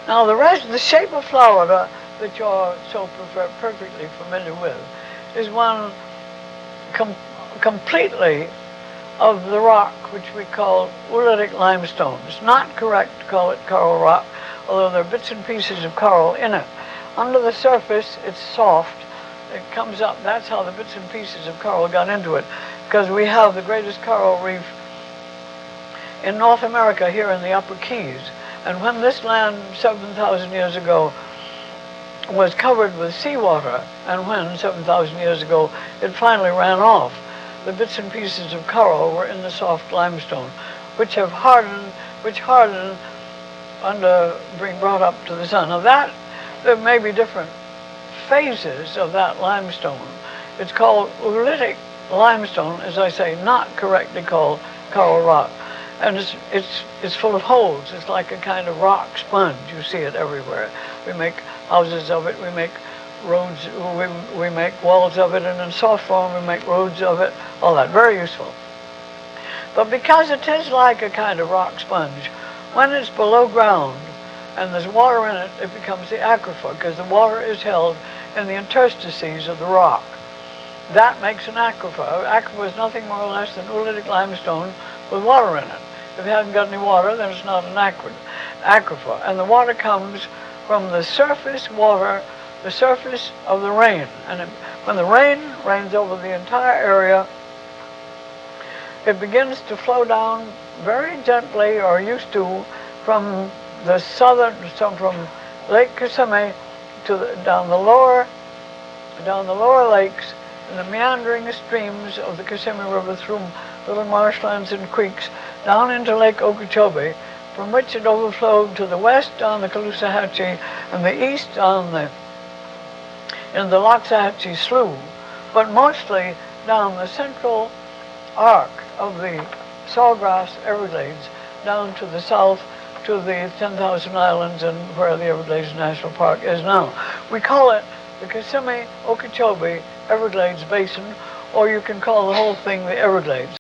Now the rest, the shape of Florida that you're so perfectly familiar with is one completely of the rock which we call oolitic limestone. It's not correct to call it coral rock, although there are bits and pieces of coral in it. Under the surface, it's soft. It comes up. That's how the bits and pieces of coral got into it, because we have the greatest coral reef in North America here in the Upper Keys. And when this land 7,000 years ago was covered with seawater, and when 7,000 years ago it finally ran off, the bits and pieces of coral were in the soft limestone, which have hardened, under being brought up to the sun. Now there may be different phases of that limestone. It's called oolitic limestone, as I say, not correctly called coral rock. And it's full of holes. It's like a kind of rock sponge. You see it everywhere. We make houses of it. We make roads. We make walls of it. And in soft form, we make roads of it. All that. Very useful. But because it is like a kind of rock sponge, when it's below ground and there's water in it, it becomes the aquifer, because the water is held in the interstices of the rock. That makes an aquifer. An aquifer is nothing more or less than oolitic limestone with water in it. If it hasn't got any water, then it's not an aquifer. And the water comes from the surface water, the surface of the rain. And when the rain rains over the entire area, it begins to flow down very gently, or used to, from the from Lake Kissimmee to down the lower lakes, and the meandering streams of the Kissimmee River through little marshlands and creeks down into Lake Okeechobee, from which it overflowed to the west on the Caloosahatchee and the east in the Loxahatchee Slough, but mostly down the central arc of the Sawgrass Everglades down to the south to the 10,000 Islands and where the Everglades National Park is now. We call it the Kissimmee Okeechobee Everglades Basin, or you can call the whole thing the Everglades.